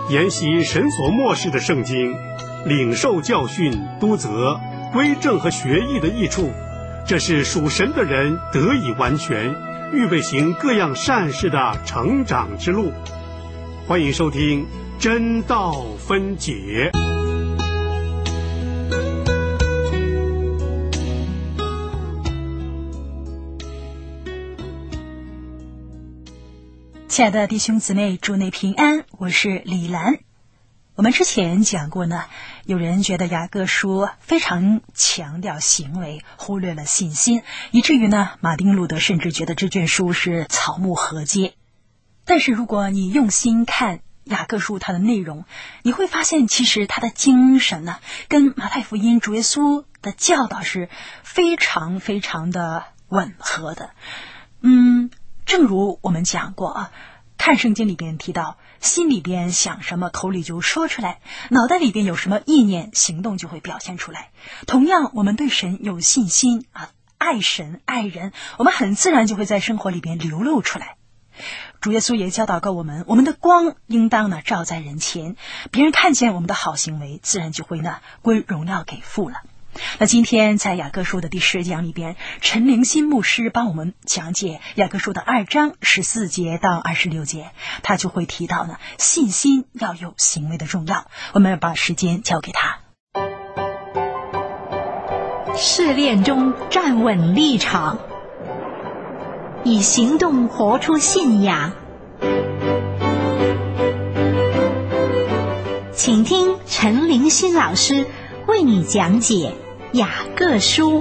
研习神所默示的圣经，领受教训、督责、归正和学义的益处，这是属神的人得以完全，预备行各样善事的成长之路。欢迎收听真道分解。 亲爱的弟兄姊妹，主内平安，我是李兰。我们之前讲过呢，有人觉得雅各书非常强调行为，忽略了信心，以至于呢，马丁路德甚至觉得这卷书是草木禾秸。但是如果你用心看雅各书它的内容，你会发现其实它的精神呢，跟马太福音主耶稣的教导是非常非常的吻合的。正如我们讲过啊，看圣经里边提到，心里边想什么，口里就说出来，脑袋里边有什么意念，行动就会表现出来。同样，我们对神有信心啊，爱神爱人，我们很自然就会在生活里边流露出来。主耶稣也教导过我们，我们的光应当呢照在人前，别人看见我们的好行为，自然就会呢归荣耀给父了。那今天在雅各书的第10讲里边，陈灵新牧师帮我们讲解雅各书的2章14节到26节，他就会提到呢，信心要有行为的重要。我们要把时间交给他。 试炼中站稳立场，以行动活出信仰。请听陈灵新老师为你讲解雅各书。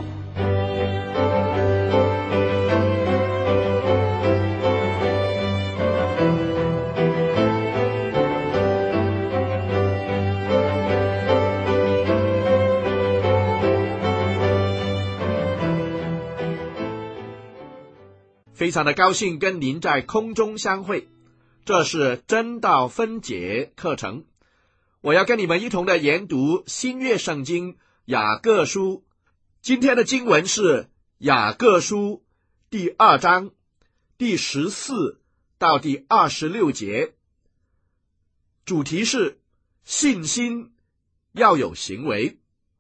非常的高兴跟您在空中相会，这是真道分解课程。我要跟你们一同的研读新约圣经雅各书。今天的经文是雅各书第2章第14到第26节，主题是信心要有行为。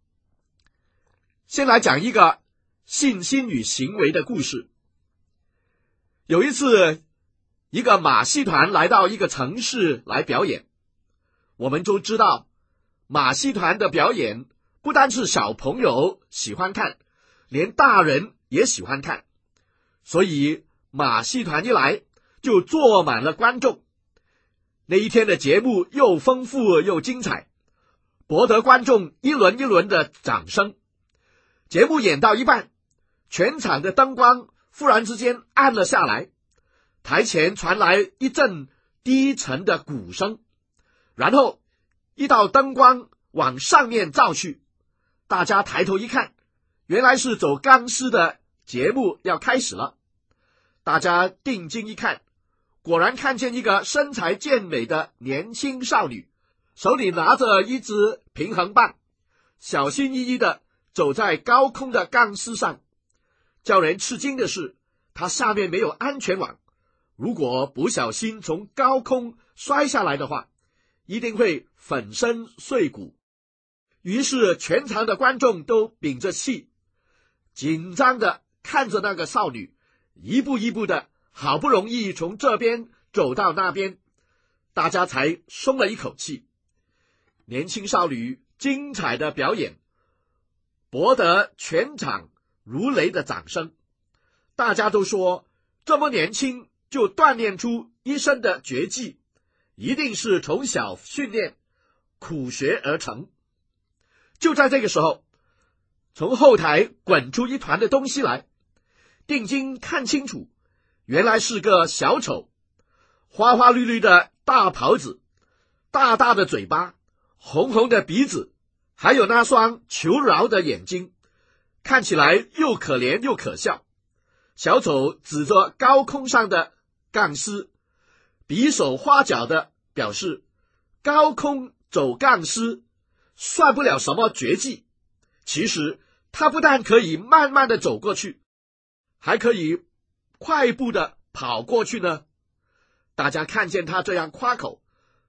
先来讲一个信心与行为的故事。有一次，一个马戏团来到一个城市来表演。我们都知道，马戏团的表演不单是小朋友喜欢看，连大人也喜欢看。所以马戏团一来，就坐满了观众。那一天的节目又丰富又精彩，博得观众一轮一轮的掌声。节目演到一半，全场的灯光忽然之间暗了下来，台前传来一阵低沉的鼓声，然后一道灯光往上面照去，大家抬头一看，原来是走钢丝的节目要开始了。大家定睛一看，果然看见一个身材健美的年轻少女，手里拿着一支平衡棒，小心翼翼地走在高空的钢丝上。叫人吃惊的是，它下面没有安全网，如果不小心从高空摔下来的话，一定会粉身碎骨。于是全场的观众都屏着气，紧张地看着那个少女一步一步的，好不容易从这边走到那边，大家才松了一口气。年轻少女精彩的表演博得全场如雷的掌声，大家都说这么年轻就锻炼出一身的绝技，一定是从小训练苦学而成。就在这个时候，从后台滚出一团的东西来，定睛看清楚，原来是个小丑，花花绿绿的大袍子，大大的嘴巴，红红的鼻子，还有那双求饶的眼睛，看起来又可怜又可笑。小丑指着高空上的钢丝，比手画脚的表示，高空走钢丝算不了什么绝技，其实他不但可以慢慢的走过去，还可以快步的跑过去呢。大家看见他这样夸口，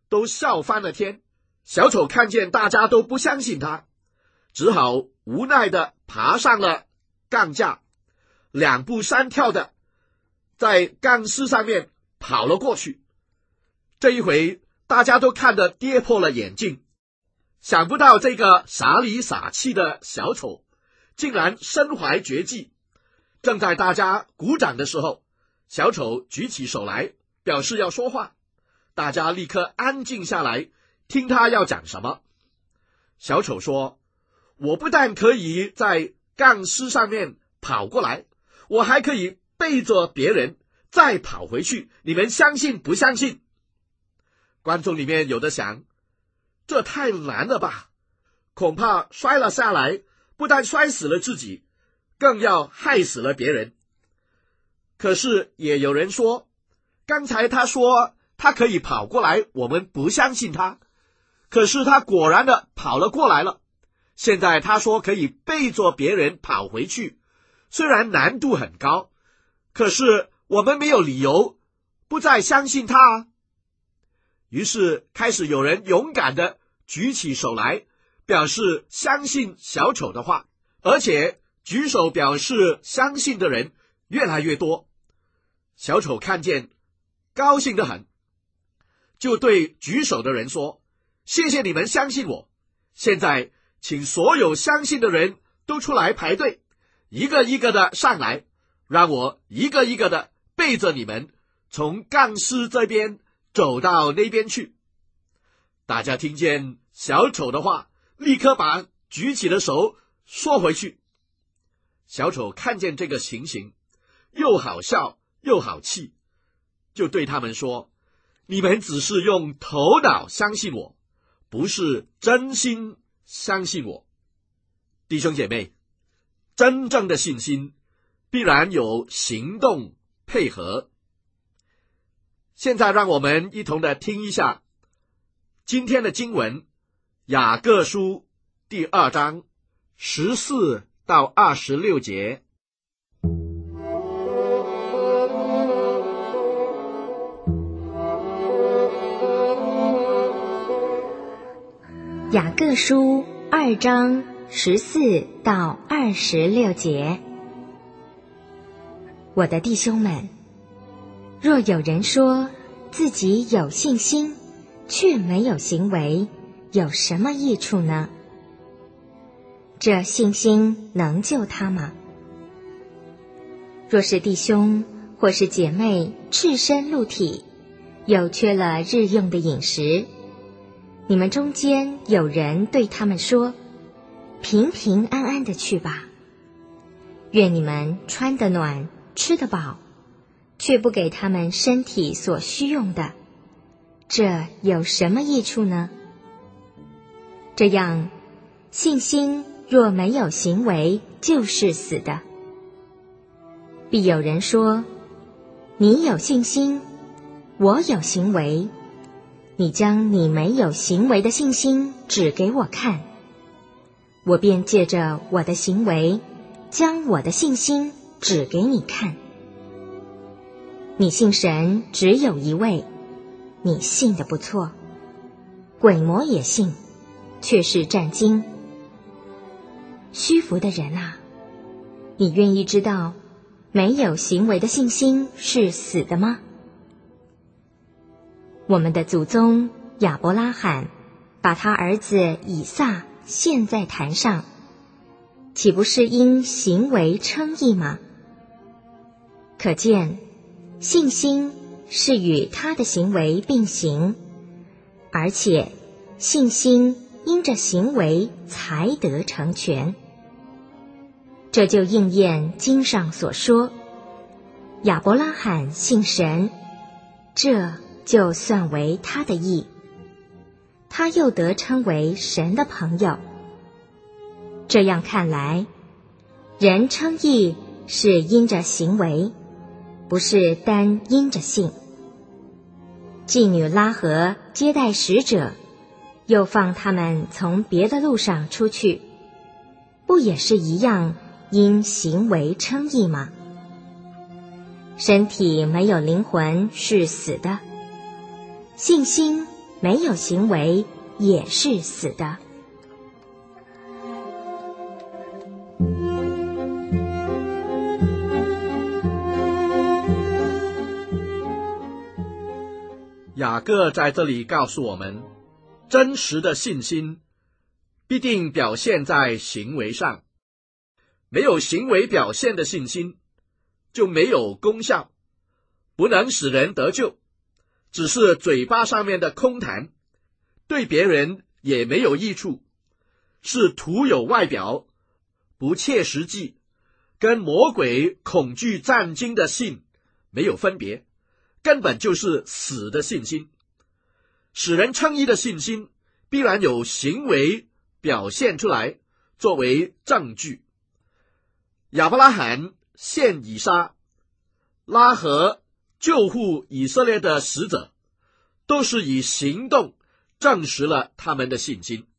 都笑翻了天。小丑看见大家都不相信他，只好无奈地爬上了杠架，2步3跳的在杠丝上面跑了过去。这一回大家都看得跌破了眼镜，想不到这个傻里傻气的小丑竟然身怀绝技。正在大家鼓掌的时候，小丑举起手来表示要说话，大家立刻安静下来听他要讲什么。小丑说，我不但可以在杠丝上面跑过来，我还可以背着别人再跑回去，你们相信不相信？观众里面有的想，这太难了吧，恐怕摔了下来，不但摔死了自己，更要害死了别人。可是也有人说，刚才他说他可以跑过来，我们不相信他，可是他果然的跑了过来了。现在他说可以背着别人跑回去，虽然难度很高，可是我们没有理由不再相信他啊。于是开始有人勇敢的举起手来，表示相信小丑的话，而且举手表示相信的人越来越多。小丑看见，高兴得很，就对举手的人说，谢谢你们相信我，现在请所有相信的人都出来排队，一个一个的上来，让我一个一个的背着你们从杠丝这边走到那边去。大家听见小丑的话，立刻把举起的手缩回去。小丑看见这个情形，又好笑又好气，就对他们说，你们只是用头脑相信我，不是真心相信我。弟兄姐妹，真正的信心必然有行动配合。现在让我们一同的听一下今天的经文，雅各书第2章14到26节。 雅各书2章14到26节。我的弟兄们，若有人说自己有信心，却没有行为，有什么益处呢？这信心能救他吗？若是弟兄或是姐妹赤身露体，又缺了日用的饮食，你们中间有人对他们说，平平安安的去吧，愿你们穿得暖，吃得饱，却不给他们身体所需用的，这有什么益处呢？这样，信心若没有行为，就是死的。必有人说，你有信心，我有行为，你将你没有行为的信心指给我看，我便借着我的行为，将我的信心指给你看。你信神只有一位，你信得不错，鬼魔也信，却是战惊。虚浮的人啊，你愿意知道没有行为的信心是死的吗？我们的祖宗亚伯拉罕把他儿子以撒献在坛上，岂不是因行为称义吗？可见信心是与他的行为并行，而且信心因着行为才得成全。这就应验经上所说，亚伯拉罕信神，这就算为他的义，他又得称为神的朋友。这样看来，人称义是因着行为，不是单因着信。妓女拉合接待使者，又放他们从别的路上出去，不也是一样因行为称义吗？身体没有灵魂是死的，信心没有行为也是死的。 雅各在这里告诉我们，真实的信心必定表现在行为上，没有行为表现的信心就没有功效，不能使人得救，只是嘴巴上面的空谈，对别人也没有益处，是徒有外表，不切实际，跟魔鬼恐惧战惊的信没有分别，根本就是死的信心。使人称义的信心必然有行为表现出来作为证据。亚伯拉罕献以撒，拉合救护以色列的使者，都是以行动证实了他们的信心。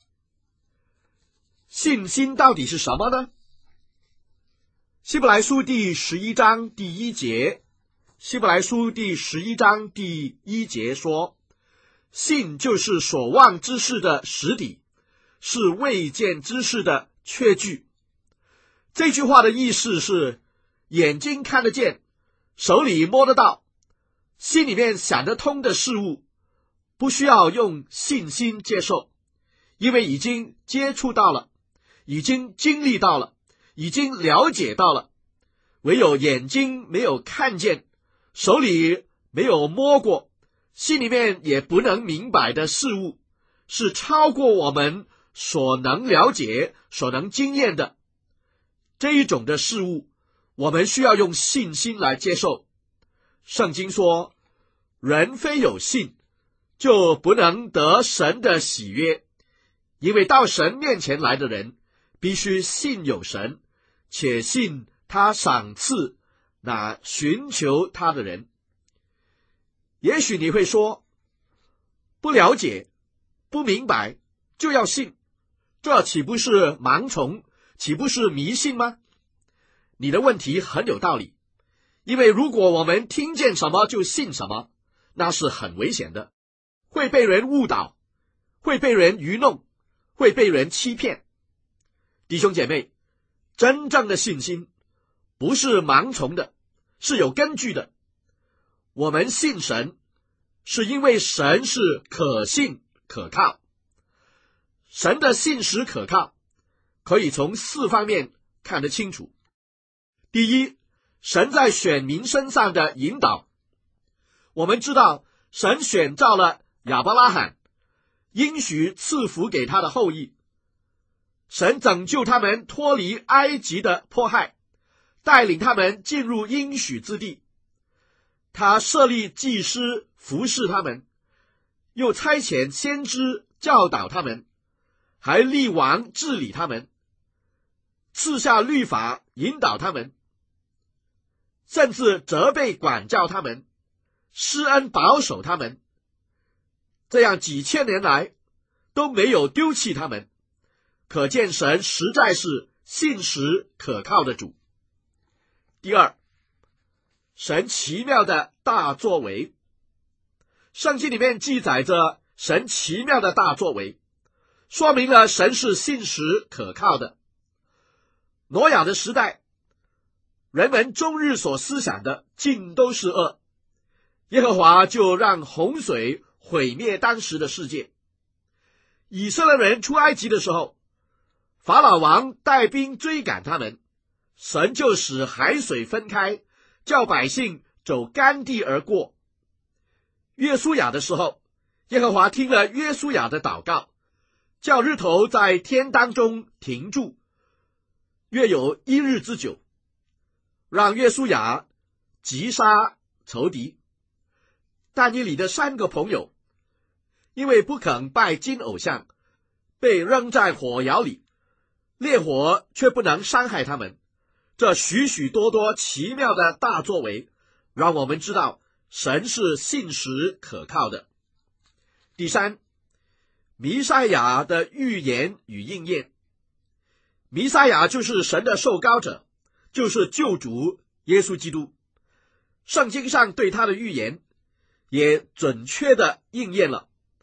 信心到底是什么呢？希伯来书第11章第1节，希伯来书第11章第1节说，信就是所望之事的实底，是未见之事的确据。这句话的意思是，眼睛看得见，手里摸得到，心里面想得通的事物，不需要用信心接受，因为已经接触到了，已经经历到了，已经了解到了。唯有眼睛没有看见，手里没有摸过，心里面也不能明白的事物，是超过我们所能了解、所能经验的。这一种的事物，我们需要用信心来接受。圣经说，人非有信，就不能得神的喜悦，因为到神面前来的人，必须信有神，且信他赏赐那寻求他的人。也许你会说，不了解、不明白就要信，这岂不是盲从，岂不是迷信吗？你的问题很有道理，因为如果我们听见什么就信什么，那是很危险的，会被人误导，会被人愚弄，会被人欺骗。弟兄姐妹，真正的信心不是盲从的，是有根据的。我们信神，是因为神是可信可靠。神的信实可靠，可以从4方面看得清楚。第一，神在选民身上的引导。我们知道，神选召了亚伯拉罕，应许赐福给他的后裔。神拯救他们脱离埃及的迫害，带领他们进入应许之地。他设立祭司服侍他们，又差遣先知教导他们，还立王治理他们，赐下律法引导他们，甚至责备管教他们，施恩保守他们。这样几千年来都没有丢弃他们，可见神实在是信实可靠的主。第二，神奇妙的大作为。圣经里面记载着神奇妙的大作为，说明了神是信实可靠的。挪亚的时代，人们终日所思想的尽都是恶，耶和华就让洪水毁灭当时的世界。以色列人出埃及的时候，法老王带兵追赶他们，神就使海水分开，叫百姓走干地而过。约书亚的时候，耶和华听了约书亚的祷告，叫日头在天当中停住，约有1日之久，让约书亚击杀仇敌。但以理的3个朋友，因为不肯拜金偶像，被扔在火窑里，烈火却不能伤害他们。这许许多多奇妙的大作为，让我们知道神是信实可靠的。第三，弥赛亚的预言与应验。弥赛亚就是神的受膏者，就是救主耶稣基督。圣经上对他的预言也准确的应验了。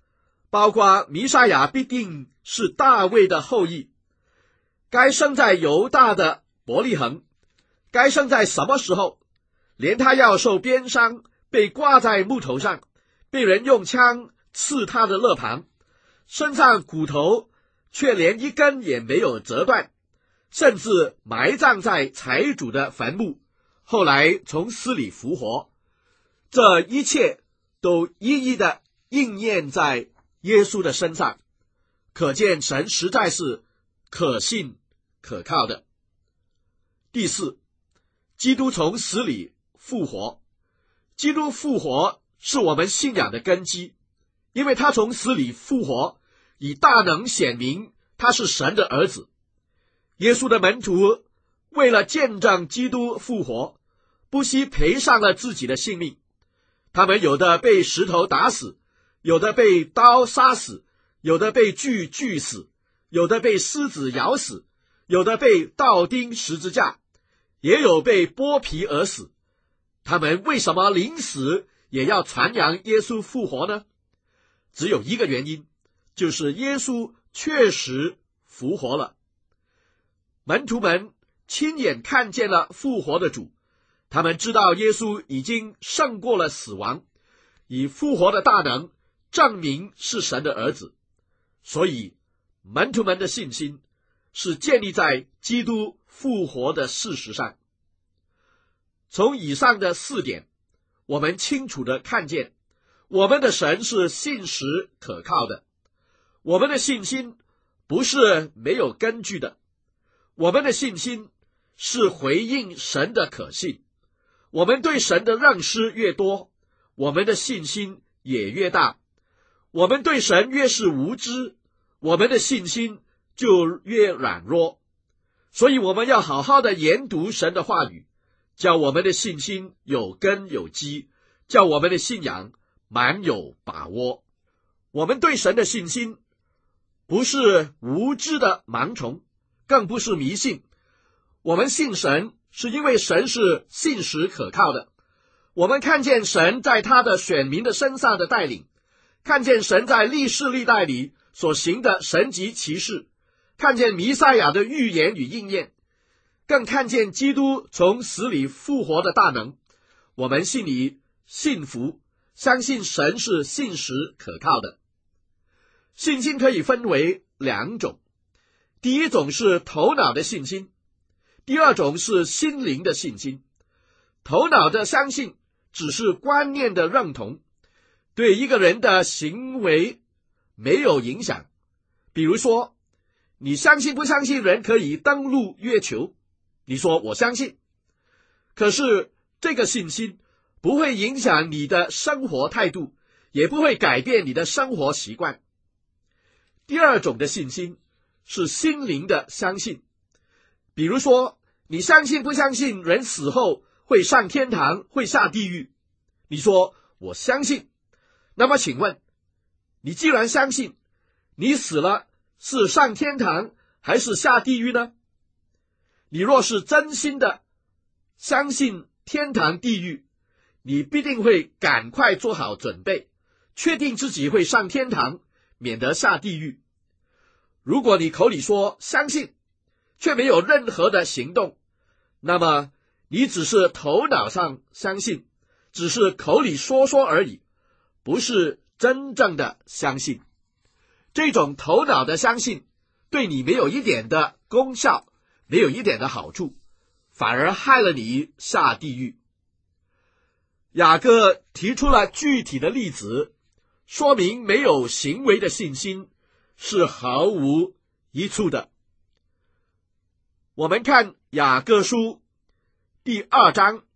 包括弥赛亚必定是大卫的后裔，该生在犹大的伯利恒，该生在什么时候，连他要受鞭伤，被挂在木头上，被人用枪刺他的肋旁，身上骨头却连一根也没有折断，甚至埋葬在财主的坟墓，后来从死里复活。这一切都一一的应验在耶稣的身上，可见神实在是可信可靠的。第四，基督从死里复活。基督复活是我们信仰的根基，因为他从死里复活，以大能显明他是神的儿子。耶稣的门徒为了见证基督复活，不惜赔上了自己的性命。他们有的被石头打死，有的被刀杀死，有的被锯死，有的被狮子咬死，有的被倒钉十字架，也有被剥皮而死。他们为什么临死也要传扬耶稣复活呢？只有一个原因，就是耶稣确实复活了。门徒们亲眼看见了复活的主，他们知道耶稣已经胜过了死亡，以复活的大能证明是神的儿子。所以门徒们的信心是建立在基督复活的事实上。从以上的4点，我们清楚地看见，我们的神是信实可靠的。我们的信心不是没有根据的，我们的信心是回应神的可信。我们对神的认识越多，我们的信心也越大。我们对神越是无知，我们的信心就越软弱。所以我们要好好的研读神的话语，叫我们的信心有根有基，叫我们的信仰满有把握。我们对神的信心不是无知的盲从，更不是迷信。我们信神是因为神是信实可靠的。我们看见神在他的选民的身上的带领，看见神在历世历代里所行的神迹奇事，看见弥赛亚的预言与应验，更看见基督从死里复活的大能。我们心里信服，相信神是信实可靠的。信心可以分为2种，第一种是头脑的信心，第二种是心灵的信心。头脑的相信只是观念的认同，对一个人的行为没有影响。比如说，你相信不相信人可以登陆月球？你说我相信，可是这个信心不会影响你的生活态度，也不会改变你的生活习惯。第二种的信心是心灵的相信。比如说，你相信不相信人死后会上天堂，会下地狱？你说我相信。那么请问，你既然相信，你死了是上天堂还是下地狱呢？你若是真心的相信天堂地狱，你必定会赶快做好准备，确定自己会上天堂，免得下地狱。如果你口里说相信，却没有任何的行动，那么你只是头脑上相信，只是口里说说而已，不是真正的相信。这种头脑的相信对你没有一点的功效，没有一点的好处，反而害了你下地狱。雅各提出了具体的例子，说明没有行为的信心是毫无益处的。我们看雅各书第2章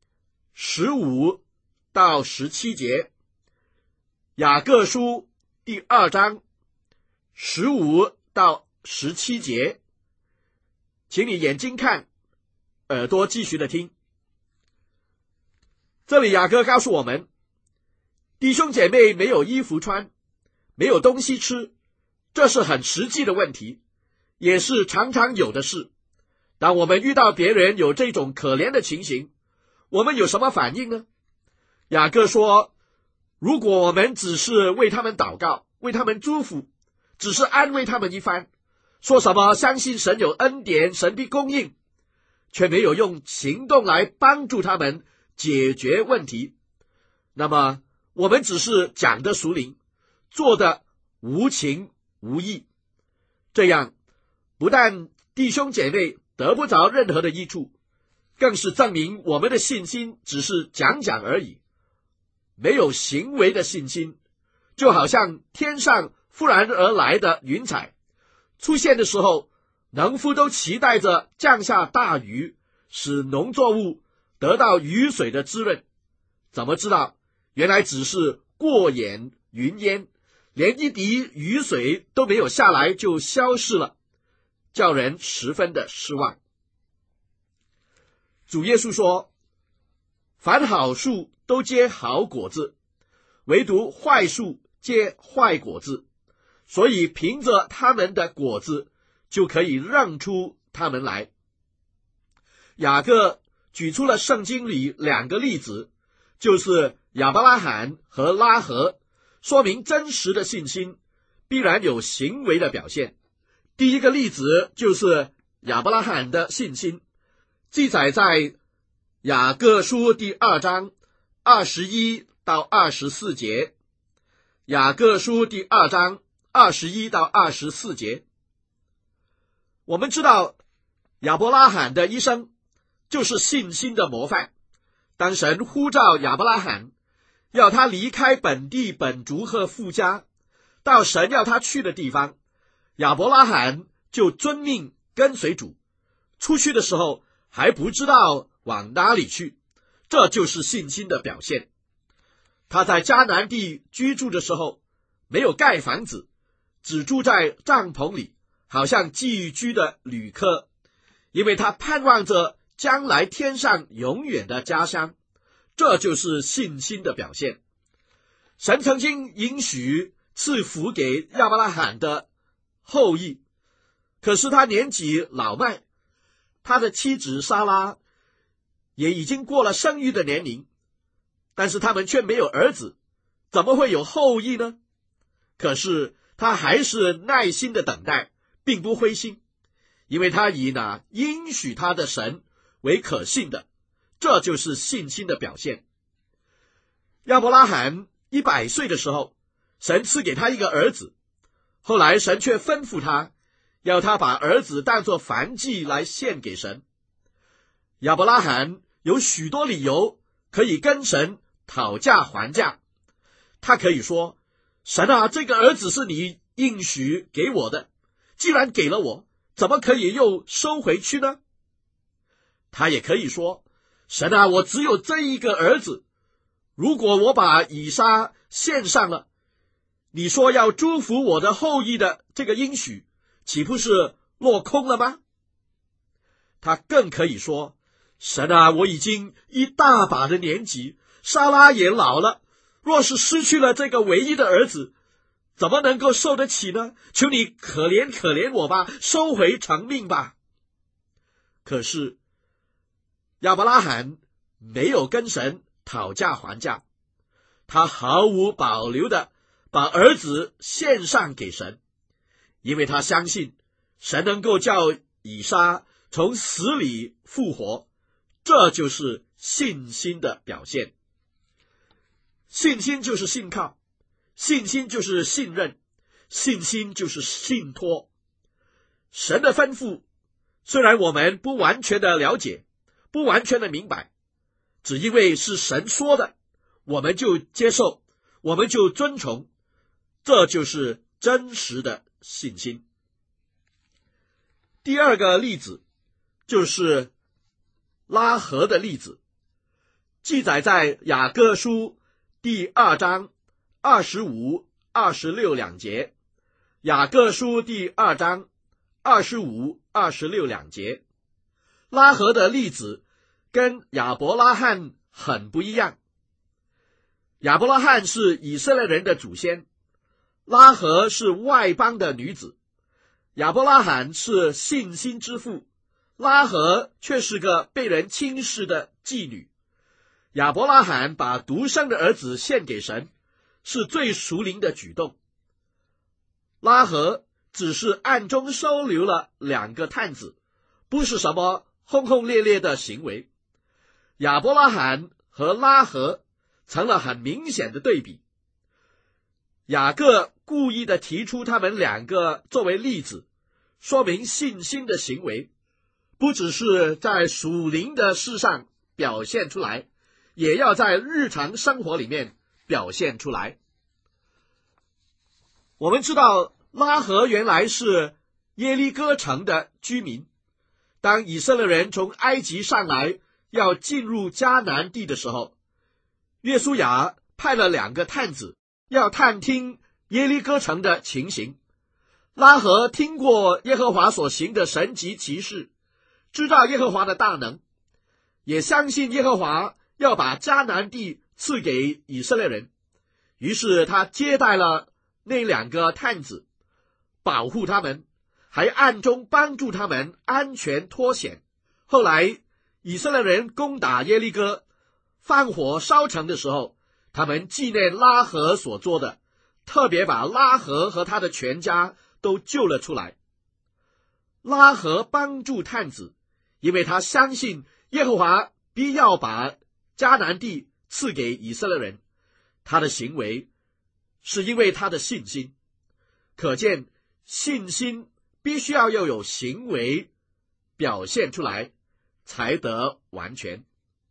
15到17节，雅各书第2章15到17节，请你眼睛看，耳朵继续的听。这里雅各告诉我们，弟兄姐妹没有衣服穿，没有东西吃，这是很实际的问题，也是常常有的事。当我们遇到别人有这种可怜的情形，我们有什么反应呢？雅各说，如果我们只是为他们祷告， 为他们祝福，只是安慰他们一番，说什么相信神有恩典，神必供应，却没有用行动来帮助他们解决问题。那么我们只是讲的属灵，做的无情无义，这样不但弟兄姐妹得不着任何的益处，更是证明我们的信心只是讲讲而已。没有行为的信心，就好像天上忽然而来的云彩，出现的时候，农夫都期待着降下大雨，使农作物得到雨水的滋润，怎么知道原来只是过眼云烟，连一滴雨水都没有下来就消失了，叫人十分的失望。主耶稣说，凡好树都结好果子，唯独坏树结坏果子，所以凭着他们的果子就可以认出他们来。雅各举出了圣经里两个例子，就是亚伯拉罕和拉合，说明真实的信心必然有行为的表现。第一个例子就是亚伯拉罕的信心，记载在雅各书第2章21到24节。雅各书第2章21到24节。我们知道亚伯拉罕的一生就是信心的模范。当神呼召亚伯拉罕，要他离开本地本族和父家，到神要他去的地方，亚伯拉罕就遵命跟随主。出去的时候还不知道往哪里去，这就是信心的表现。他在迦南地居住的时候，没有盖房子，只住在帐篷里，好像寄居的旅客，因为他盼望着将来天上永远的家乡，这就是信心的表现。神曾经允许赐福给亚伯拉罕的后裔，可是他年纪老迈，他的妻子撒拉也已经过了生育的年龄，但是他们却没有儿子，怎么会有后裔呢？可是他还是耐心的等待，并不灰心，因为他以那应许他的神为可信的，这就是信心的表现。亚伯拉罕100岁的时候，神赐给他一个儿子，后来神却吩咐他，要他把儿子当作燔祭来献给神。亚伯拉罕有许多理由可以跟神讨价还价，他可以说，神啊，这个儿子是你应许给我的，既然给了我，怎么可以又收回去呢？他也可以说，神啊，我只有这一个儿子，如果我把以撒献上了，你说要祝福我的后裔的这个应许，岂不是落空了吗？他更可以说，神啊，我已经一大把的年纪，撒拉也老了，若是失去了这个唯一的儿子，怎么能够受得起呢？求你可怜可怜我吧，收回成命吧。可是亚伯拉罕没有跟神讨价还价，他毫无保留的把儿子献上给神，因为他相信神能够叫以撒从死里复活，这就是信心的表现。信心就是信靠，信心就是信任，信心就是信托。神的吩咐虽然我们不完全的了解，不完全的明白，只因为是神说的，我们就接受，我们就遵从，这就是真实的信心。第二个例子就是拉合的例子，记载在雅各书第2章25、26两节。雅各书第2章25、26两节。拉合的例子跟亚伯拉罕很不一样。亚伯拉罕是以色列人的祖先，拉合是外邦的女子。亚伯拉罕是信心之父，拉合却是个被人轻视的妓女。亚伯拉罕把独生的儿子献给神，是最属灵的举动。 拉合只是暗中收留了2个探子，不是什么轰轰烈烈的行为。亚伯拉罕和拉合成了很明显的对比。雅各故意的提出他们2个作为例子，说明信心的行为不只是在属灵的事上表现出来，也要在日常生活里面表现出来。我们知道拉合原来是耶利哥城的居民，当以色列人从埃及上来要进入迦南地的时候，约书亚派了2个探子要探听耶利哥城的情形。拉合听过耶和华所行的神迹奇事，知道耶和华的大能，也相信耶和华要把迦南地赐给以色列人，于是他接待了那2个探子，保护他们，还暗中帮助他们安全脱险。后来以色列人攻打耶利哥，放火烧城的时候，他们纪念拉合所做的，特别把拉合和他的全家都救了出来。拉合帮助探子，因为他相信耶和华必要把迦南地赐给以色列人，他的行为是因为他的信心。可见信心必须要有行为表现出来，才得完全。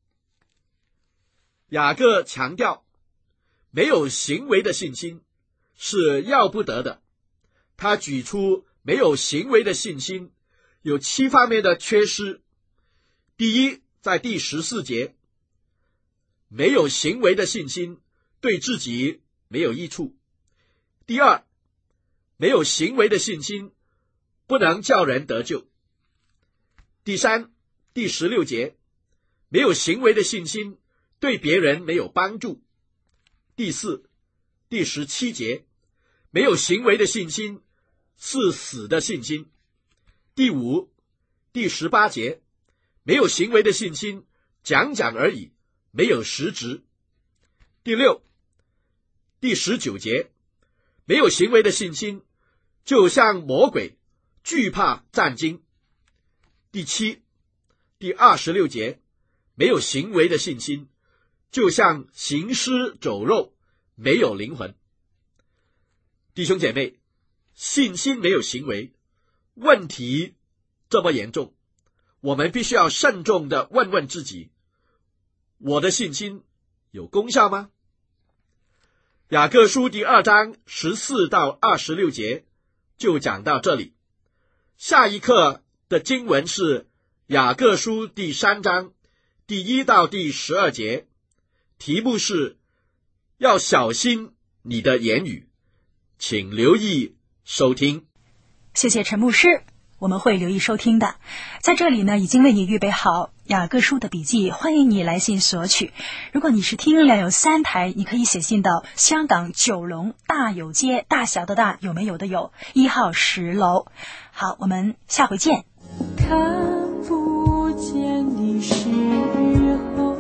雅各强调，没有行为的信心是要不得的。他举出没有行为的信心有7方面的缺失。第一，在第14节，没有行为的信心对自己没有益处。第二，没有行为的信心不能叫人得救。第三，第16节，没有行为的信心对别人没有帮助。第四，第17节，没有行为的信心是死的信心。第五，第18节，没有行为的信心讲讲而已，没有实质。第六，第19节，没有行为的信心就像魔鬼，惧怕战惊。第7，第26节，没有行为的信心就像行尸走肉，没有灵魂。弟兄姐妹，信心没有行为，问题这么严重，我们必须要慎重地问问自己，我的信心有功效吗？雅各书第2章14到26节就讲到这里。下一课的经文是雅各书第3章第1到第12节，题目是要小心你的言语，请留意收听。 谢谢陈牧师，我们会留意收听的。在这里呢，已经为你预备好雅各书的笔记，欢迎你来信索取。如果你是听良友3台，你可以写信到香港9龙大有街，大小的大，有没有的有，1号10楼。好，我们下回见。 看不见的时候，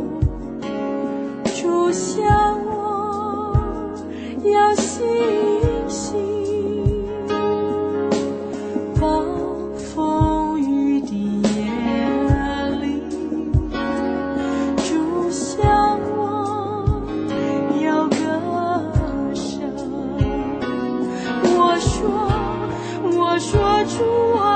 主向我要信心。暴风雨的夜里，主向我要歌声。我说主啊，